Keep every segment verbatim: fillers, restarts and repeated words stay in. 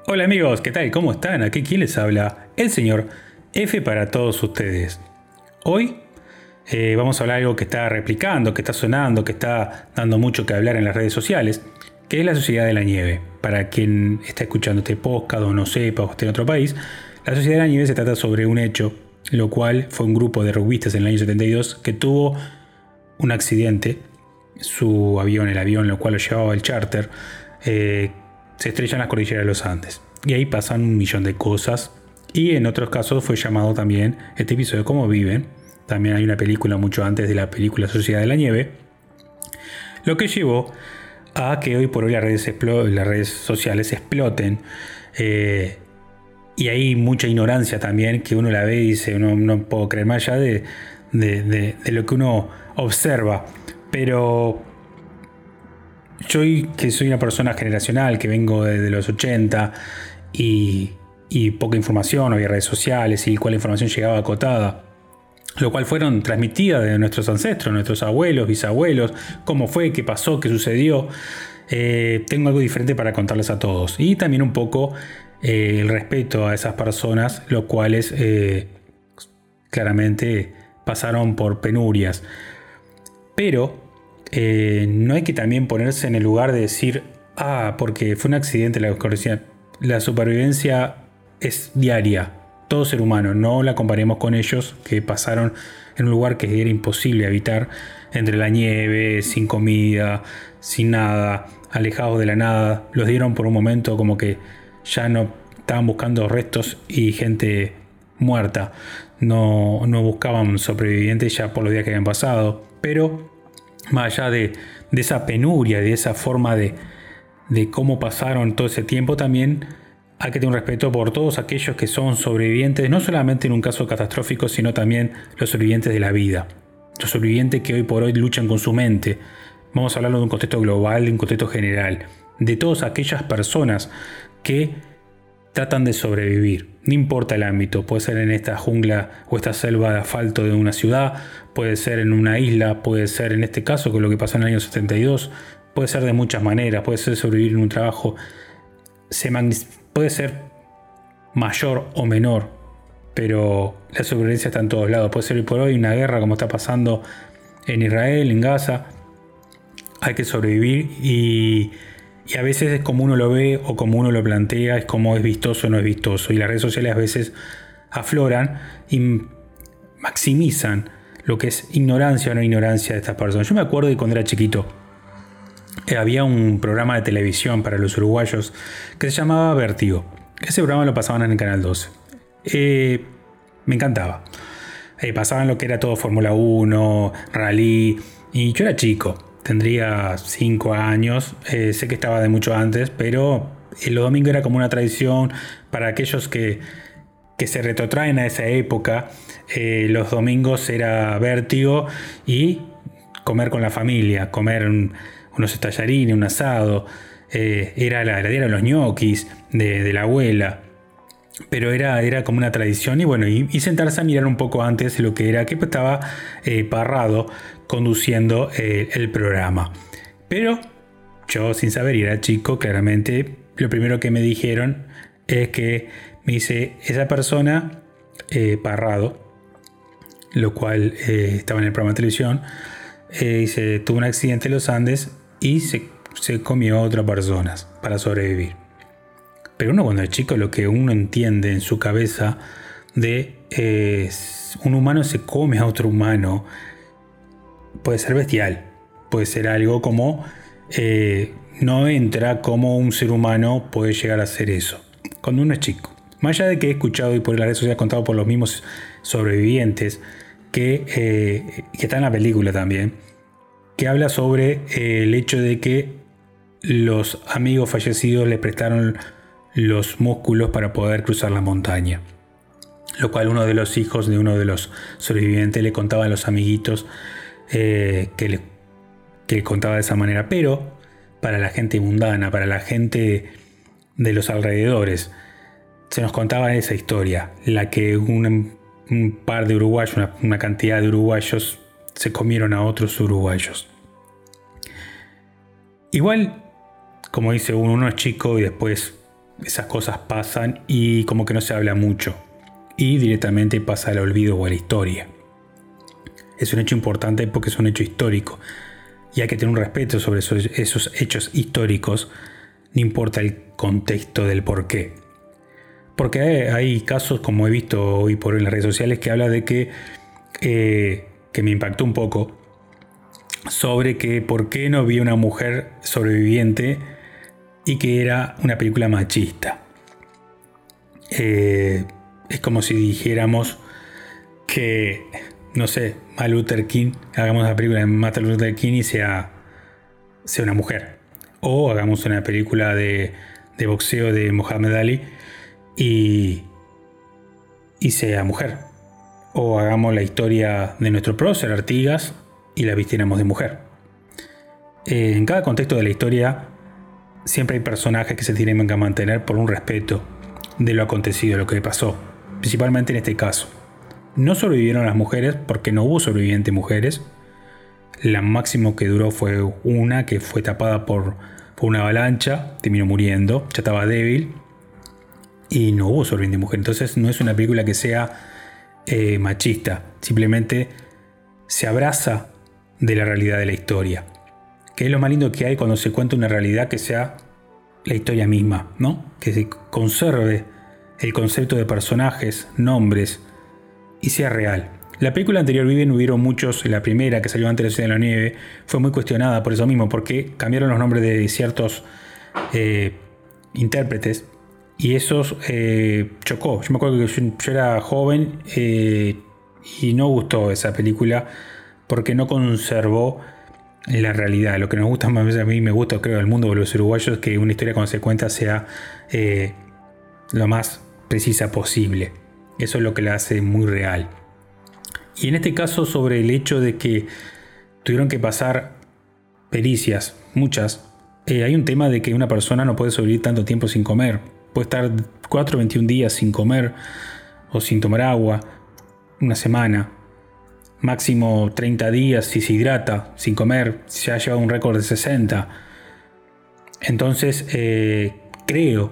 Hola amigos, ¿qué tal? ¿Cómo están? Aquí quién les habla, el señor F para todos ustedes. Hoy eh, vamos a hablar de algo que está replicando, que está sonando, que está dando mucho que hablar en las redes sociales, que es la Sociedad de la Nieve. Para quien está escuchando este podcast o no sepa o esté en otro país, la Sociedad de la Nieve se trata sobre un hecho, lo cual fue un grupo de rugbistas en el año setenta y dos que tuvo un accidente. Su avión, el avión lo cual lo llevaba el charter, eh, se estrella en las cordilleras de los Andes. Y ahí pasan un millón de cosas. Y en otros casos fue llamado también este episodio Cómo viven. También hay una película mucho antes de la película Sociedad de la Nieve. Lo que llevó a que hoy por hoy las redes, explo- las redes sociales exploten. Eh, y hay mucha ignorancia también que uno la ve y dice, no, no puedo creer más allá de, de, de, de lo que uno observa. Pero yo que soy una persona generacional, que vengo desde los ochenta y, y poca información, no había redes sociales y cuál la información llegaba acotada, lo cual fueron transmitidas de nuestros ancestros, nuestros abuelos, bisabuelos, cómo fue, qué pasó, qué sucedió. Eh, tengo algo diferente para contarles a todos. Y también un poco eh, el respeto a esas personas, los cuales eh, claramente pasaron por penurias. Pero eh, no hay que también ponerse en el lugar de decir, ah, porque fue un accidente la desconocida. La supervivencia es diaria, todo ser humano, no la comparemos con ellos que pasaron en un lugar que era imposible habitar, entre la nieve, sin comida, sin nada, alejados de la nada. Los dieron por un momento como que ya no estaban buscando restos y gente muerta, no, no buscaban sobrevivientes ya por los días que habían pasado. Pero más allá de, de esa penuria, de esa forma de, de cómo pasaron todo ese tiempo, también hay que tener un respeto por todos aquellos que son sobrevivientes, no solamente en un caso catastrófico, sino también los sobrevivientes de la vida. Los sobrevivientes que hoy por hoy luchan con su mente. Vamos a hablar de un contexto global, de un contexto general, de todas aquellas personas que tratan de sobrevivir. No importa el ámbito, puede ser en esta jungla o esta selva de asfalto de una ciudad, puede ser en una isla, puede ser en este caso con lo que pasó en el año setenta y dos, puede ser de muchas maneras, puede ser sobrevivir en un trabajo, se puede ser mayor o menor, pero la sobrevivencia está en todos lados. Puede ser hoy por hoy una guerra como está pasando en Israel, en Gaza. Hay que sobrevivir y Y a veces es como uno lo ve o como uno lo plantea, es como es vistoso o no es vistoso. Y las redes sociales a veces afloran y maximizan lo que es ignorancia o no ignorancia de estas personas. Yo me acuerdo que cuando era chiquito eh, había un programa de televisión para los uruguayos que se llamaba Vértigo. Ese programa lo pasaban en el Canal doce. Eh, me encantaba. Eh, pasaban lo que era todo Fórmula uno, rally, y yo era chico. Tendría cinco años, eh, sé que estaba de mucho antes, pero el domingo era como una tradición para aquellos que, que se retrotraen a esa época. Eh, los domingos era Vértigo y comer con la familia, comer un, unos tallarines, un asado. Eh, era la heladera de los ñoquis de, de la abuela. Pero era, era como una tradición y bueno, y, y sentarse a mirar un poco antes lo que era, que estaba eh, Parrado conduciendo eh, el programa. Pero yo sin saber, y era chico, claramente, lo primero que me dijeron es que me dice, esa persona, eh, Parrado, lo cual eh, estaba en el programa de televisión, eh, dice, tuvo un accidente en los Andes y se, se comió a otras personas para sobrevivir. Pero uno cuando es chico lo que uno entiende en su cabeza de eh, un humano se come a otro humano puede ser bestial, puede ser algo como eh, no entra como un ser humano puede llegar a hacer eso cuando uno es chico. Más allá de que he escuchado y por las redes sociales contado por los mismos sobrevivientes que, eh, que está en la película también, que habla sobre eh, el hecho de que los amigos fallecidos le prestaron los músculos para poder cruzar la montaña. Lo cual uno de los hijos de uno de los sobrevivientes le contaba a los amiguitos eh, que, le, que le contaba de esa manera. Pero para la gente mundana, para la gente de los alrededores, se nos contaba esa historia, la que un, un par de uruguayos, una, una cantidad de uruguayos se comieron a otros uruguayos. Igual, como dice uno, uno es chico y después esas cosas pasan y como que no se habla mucho. Y directamente pasa al olvido o a la historia. Es un hecho importante porque es un hecho histórico. Y hay que tener un respeto sobre esos, esos hechos históricos, no importa el contexto del porqué. Porque hay, hay casos, como he visto hoy por hoy en las redes sociales, que habla de que, eh, que me impactó un poco, sobre que por qué no vi una mujer sobreviviente y que era una película machista. Eh, es como si dijéramos que, no sé, Martin Luther King, hagamos una película de Martin Luther King y sea, sea una mujer. O hagamos una película de, de boxeo de Muhammad Ali y, y sea mujer. O hagamos la historia de nuestro prócer Artigas y la vistiéramos de mujer. Eh, en cada contexto de la historia siempre hay personajes que se tienen que mantener por un respeto de lo acontecido, lo que pasó. Principalmente en este caso. No sobrevivieron las mujeres porque no hubo sobrevivientes mujeres. La máximo que duró fue una que fue tapada por, por una avalancha, terminó muriendo, ya estaba débil y no hubo sobreviviente mujer. Entonces no es una película que sea eh, machista, simplemente se abraza de la realidad de la historia, que es lo más lindo que hay cuando se cuenta una realidad que sea la historia misma, ¿no? Que se conserve el concepto de personajes, nombres y sea real. La película anterior, Viven, hubieron muchos. La primera, que salió antes de la Ciudad de la Nieve, fue muy cuestionada por eso mismo, porque cambiaron los nombres de ciertos eh, intérpretes y eso eh, chocó. Yo me acuerdo que yo, yo era joven eh, y no gustó esa película porque no conservó la realidad. Lo que nos gusta más, a mí me gusta, creo, al mundo de los uruguayos, que una historia cuando se cuenta sea eh, lo más precisa posible. Eso es lo que la hace muy real. Y en este caso, sobre el hecho de que tuvieron que pasar pericias, muchas, eh, hay un tema de que una persona no puede sobrevivir tanto tiempo sin comer. Puede estar cuatro, veintiún días sin comer o sin tomar agua, una semana. Máximo treinta días si se hidrata, sin comer. Se ha llevado un récord de sesenta. Entonces, eh, creo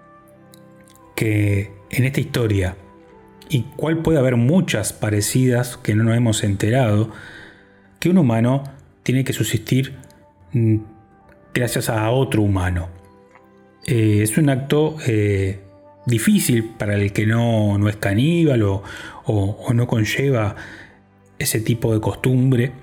que en esta historia, y cual puede haber muchas parecidas que no nos hemos enterado, que un humano tiene que subsistir mm, gracias a otro humano. Eh, es un acto eh, difícil para el que no, no es caníbal o, o, o no conlleva ese tipo de costumbre,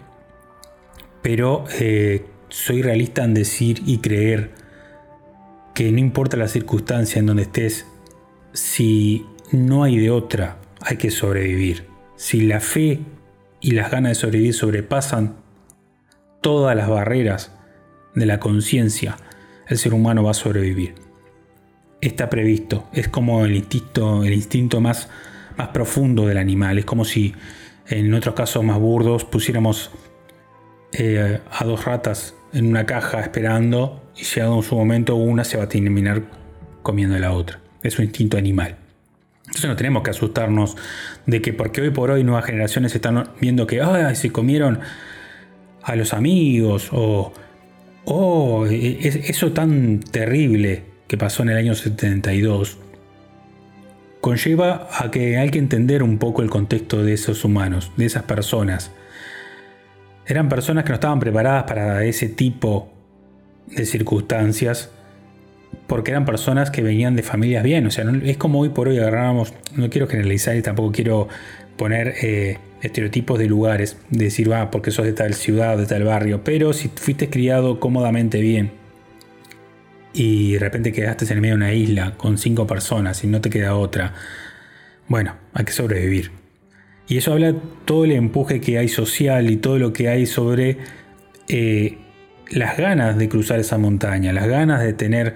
pero eh, soy realista en decir y creer que no importa la circunstancia en donde estés, si no hay de otra, hay que sobrevivir. Si la fe y las ganas de sobrevivir sobrepasan todas las barreras de la conciencia, el ser humano va a sobrevivir. Está previsto. Es como el instinto, el instinto más, más profundo del animal. Es como si en otros casos más burdos pusiéramos eh, a dos ratas en una caja esperando y llegado en su momento una se va a terminar comiendo a la otra. Es un instinto animal. Entonces no tenemos que asustarnos de que porque hoy por hoy nuevas generaciones están viendo que ¡ay! Se comieron a los amigos o oh, eso tan terrible que pasó en el año setenta y dos conlleva a que hay que entender un poco el contexto de esos humanos, de esas personas. Eran personas que no estaban preparadas para ese tipo de circunstancias porque eran personas que venían de familias bien. O sea, no, es como hoy por hoy agarramos, no quiero generalizar y tampoco quiero poner eh, estereotipos de lugares, de decir, va, ah, porque sos de tal ciudad, de tal barrio, pero si fuiste criado cómodamente bien y de repente quedaste en el medio de una isla con cinco personas y no te queda otra, bueno, hay que sobrevivir. Y eso habla todo el empuje que hay social y todo lo que hay sobre eh, las ganas de cruzar esa montaña, las ganas de tener,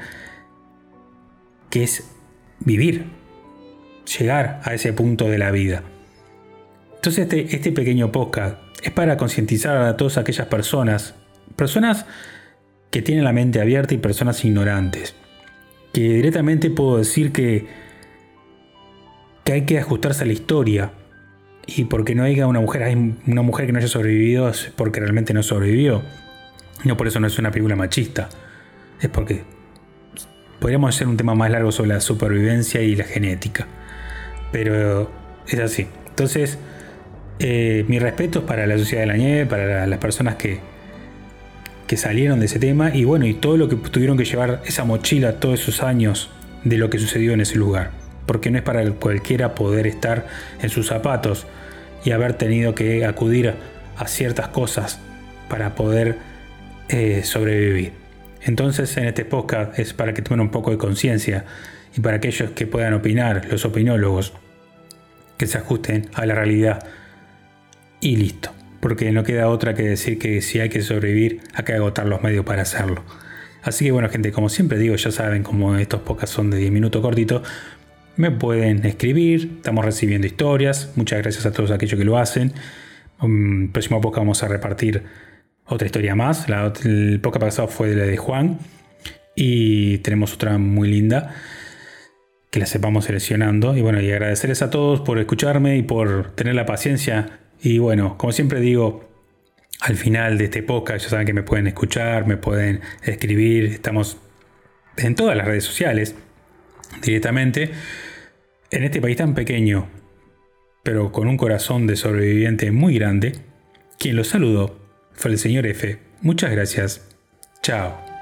que es vivir, llegar a ese punto de la vida. Entonces este, este pequeño podcast es para concientizar a todas aquellas personas, personas que tienen la mente abierta y personas ignorantes, que directamente puedo decir que, que hay que ajustarse a la historia. Y porque no haya una mujer, hay una mujer que no haya sobrevivido es porque realmente no sobrevivió. No por eso no es una película machista. Es porque podríamos hacer un tema más largo sobre la supervivencia y la genética. Pero es así. Entonces, eh, mis respetos para la Sociedad de la Nieve, para las personas que, que salieron de ese tema y bueno, y todo lo que tuvieron que llevar esa mochila todos esos años de lo que sucedió en ese lugar. Porque no es para cualquiera poder estar en sus zapatos y haber tenido que acudir a ciertas cosas para poder eh, sobrevivir. Entonces en este podcast es para que tomen un poco de conciencia y para aquellos que puedan opinar, los opinólogos, que se ajusten a la realidad y listo. Porque no queda otra que decir que si hay que sobrevivir hay que agotar los medios para hacerlo. Así que bueno gente, como siempre digo, ya saben, como estos podcasts son de diez minutos cortitos, me pueden escribir, estamos recibiendo historias, muchas gracias a todos aquellos que lo hacen. Um, próximo podcast vamos a repartir otra historia más. La, el podcast pasado fue de la de Juan y tenemos otra muy linda que la sepamos seleccionando. Y bueno, y agradecerles a todos por escucharme y por tener la paciencia. Y bueno, como siempre digo, al final de este podcast ya saben que me pueden escuchar, me pueden escribir. Estamos en todas las redes sociales directamente. En este país tan pequeño, pero con un corazón de sobreviviente muy grande, quien los saludó fue el señor F. Muchas gracias. Chao.